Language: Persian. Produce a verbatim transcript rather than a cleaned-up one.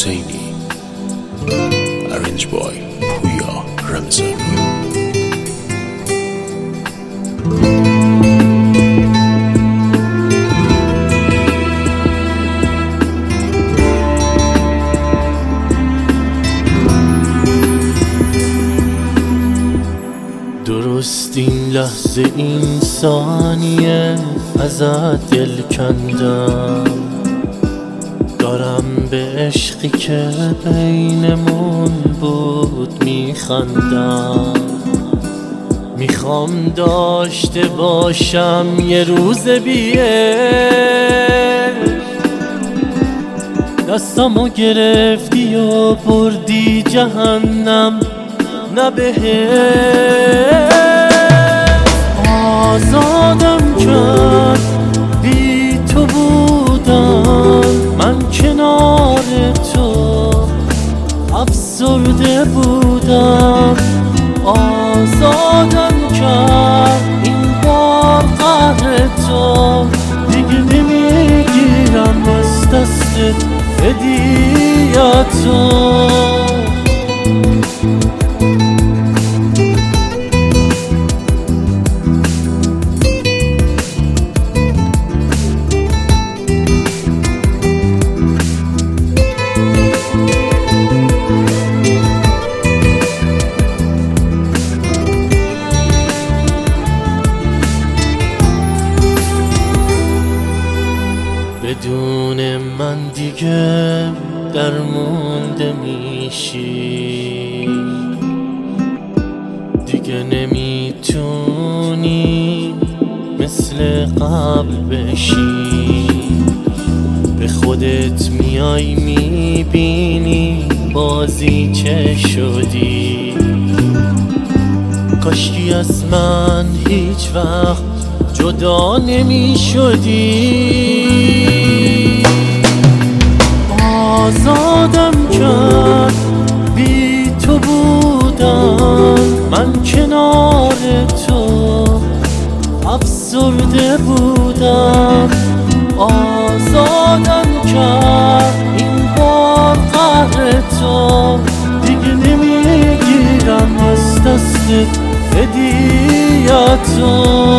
حسینی. Arranged by پویا رمضانی. درست این لحظه این ثانیه ازت دل کندم، دارم به عشقی که بینمون بود میخندم. میخوام داشته باشم یه روز بیه، دستامو گرفتی و بردی جهنم، نه بهت آزادم کرد. بی تو بودم من کنار تو، افسرده بودم. آزادم کرد این بار قهر تو، دیگه نمیگیرم از دستت هدیه‌تو. بدون من دیگه درمونده میشی، دیگه نمیتونی مثل قبل بشی. به خودت میای میبینی بازی چه شدی. کاشکی از من هیچ وقت جدا نمیشدی. آزادم کرد بی تو بودم من کنار تو، افسرده بودم. آزادم کرد این بار قهر تو، دیگه نمیگیرم از دستت هدیه‌تو.